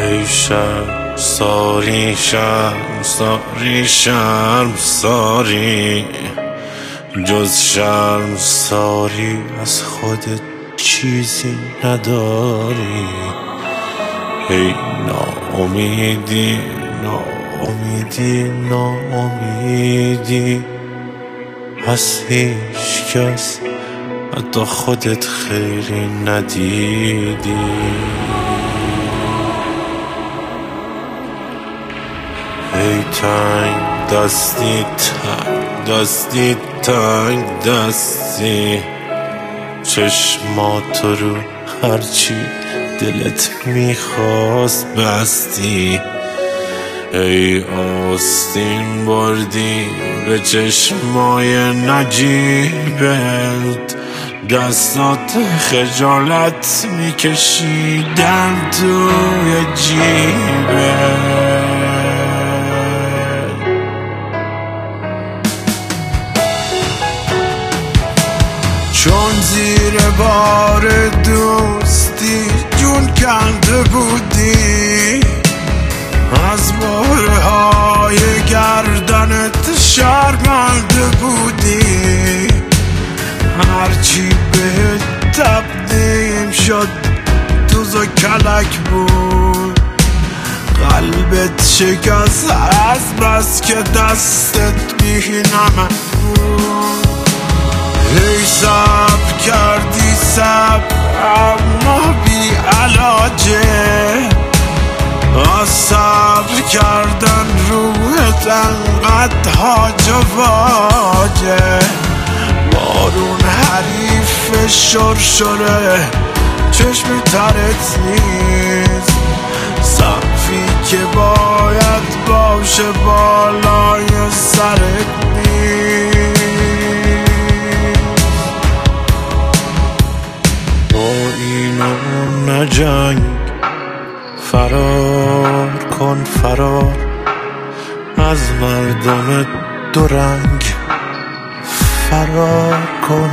ای شرمساری شرمساری شرمساری، جز شرمساری از خودت چیزی نداری. ای ناامیدی ناامیدی ناامیدی، از هیچ کس حتی خودت خیری ندیدی. ای تنگ دستی تنگ دستی تنگ دستی، چشمات رو هرچی دلت میخواست بستی. ای آستین بردی به چشمای نجیبت، دستات خجالت میکشیدن توی جیبت. چون زیر بار دوستی جون کنده بودی، از بارهای گردنت شرمنده بودی. هرچی بهت تبدیم شد دوز و کلک بود، قلبت شکست از بس که دستت بی نمک بود. ای صبر کردی صبر اما بی علاجه، از صبر کردن روحت انقدر هاج و واجه. بارون حریف شرشره چشم ترت نیست، سقفی که باید باشه بالای سرت نیست. با اینو نجنگ، فرار کن فرار از مردم دورنگ، فرار کن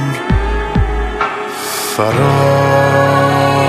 فرار.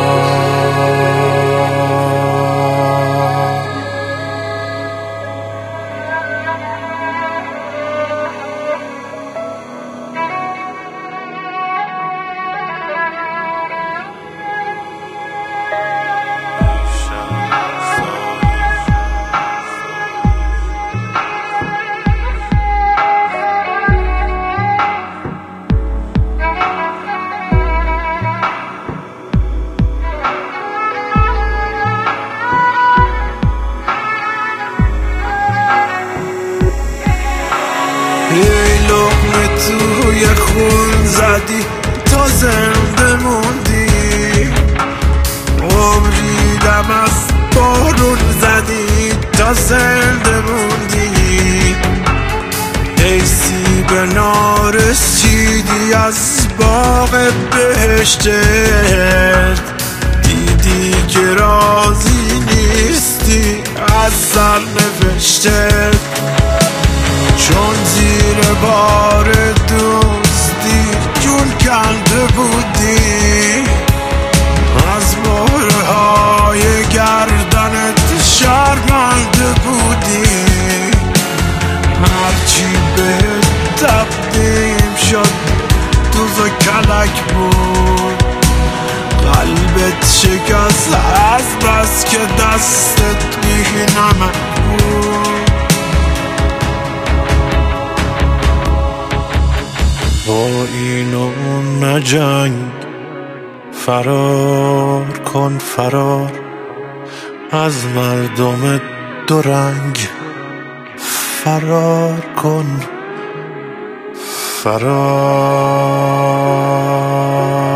ای لقمه توی خون زدی تا زنده موندی، عمری دم از بارون زدی تا زنده موندی. ای سیب نارسیدی از باغ بهشتت، دیدی که راضی نیستی از سرنوشتت. چون زیر بار دوستی جون کنده بودی، از بارهای گردنت شرمنده بودی. هرچی بهت تبدیم شد دوز و کلک بود، قلبت شکست از بس که دستت بی نمک بود. با اینو نجنگ، فرار کن فرار از مردم دورنگ، فرار کن فرار.